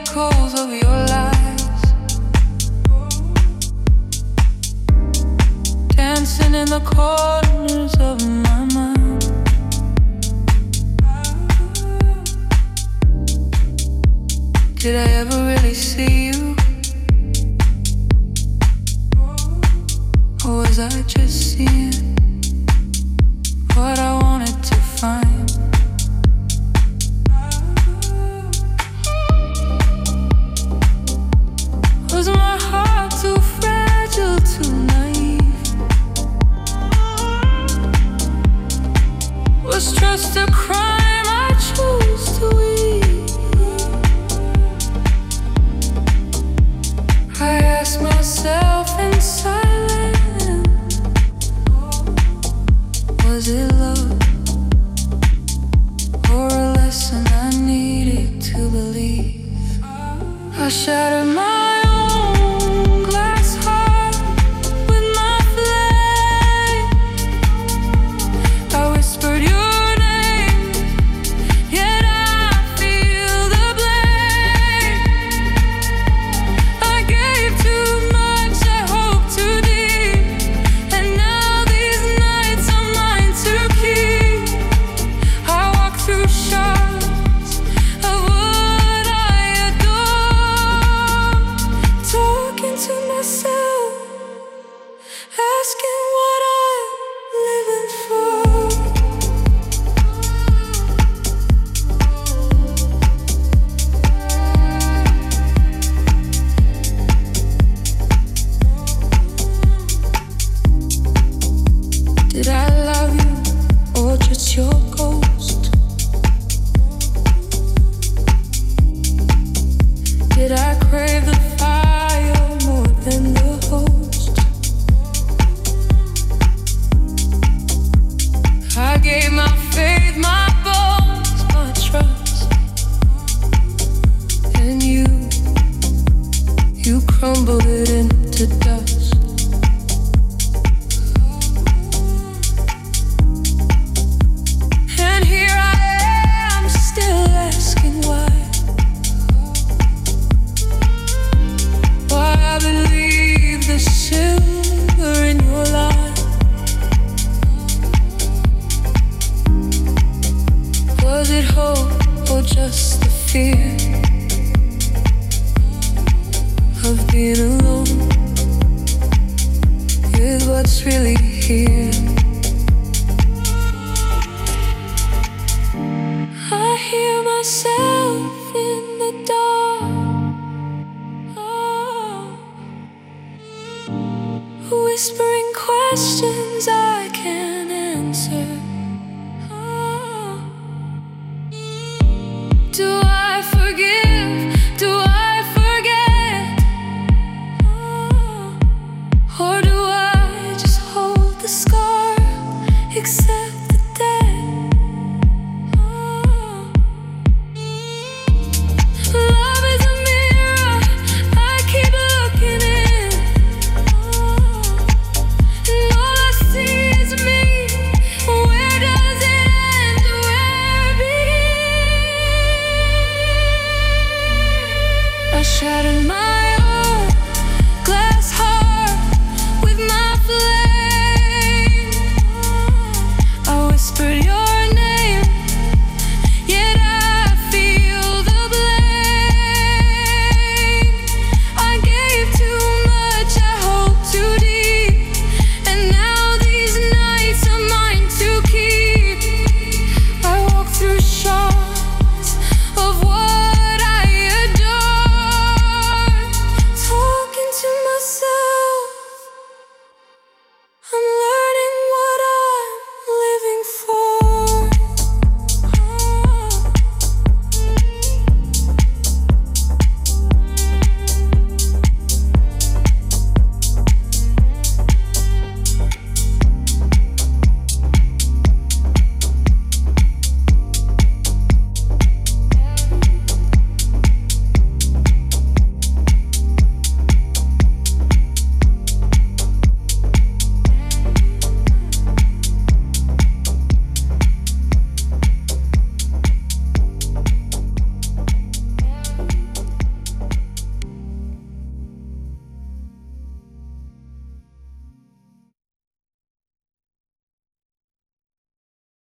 echoes of your lies, dancing in the corners of my mind. Did I ever really see you? Or was I just seeing what I wanted to find? Was my heart too fragile, too naive? Was trust a crime I chose to eat? I ask myself in silence, was it love or a lesson I needed to believe? I shattered my own glass heart with my flame. I whispered your name, yet I feel the blame. I gave too much, I hoped too deep, and now these nights are mine to keep. I walk through shards of what I adore, talking to myself, asking what I'm living for. Did I love you or just your ghost? Did I crave the fire more than the host? I gave my faith, my bones, my trust, and you crumbled it into dust. And here I am, still asking why I believe the silver in your life. Was it hope or just the fear of being alone with what's really here? I hear myself in the dark, whispering questions I can't answer. Do I forgive? Do I forget? Or do I just hold the scar? Accept